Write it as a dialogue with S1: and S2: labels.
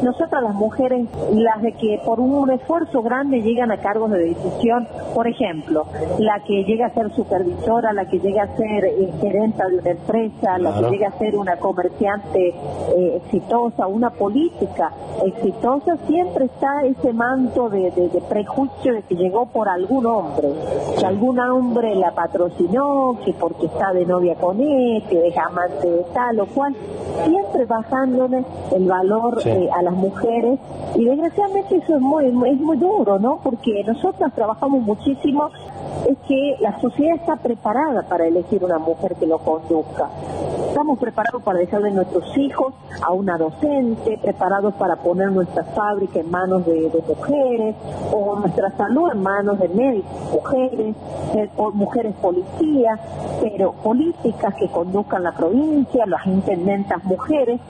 S1: Nosotras las mujeres, las de que por un esfuerzo grande llegan a cargos de decisión, por ejemplo, la que llega a ser supervisora, la que llega a ser gerenta de una empresa, la que llega a ser una comerciante exitosa, una política exitosa, siempre está ese manto de prejuicio de que llegó por algún hombre, que algún hombre la patrocinó, que porque está de novia con él, que es amante de tal o cual, siempre bajándole el valor a las mujeres, y desgraciadamente eso es muy duro, ¿no? Porque nosotras trabajamos muchísimo, es que la sociedad está preparada para elegir una mujer que lo conduzca. Estamos preparados para dejarle nuestros hijos a una docente, preparados para poner nuestra fábrica en manos de mujeres, o nuestra salud en manos de médicos, mujeres policías, pero políticas que conduzcan la provincia, las intendentas mujeres.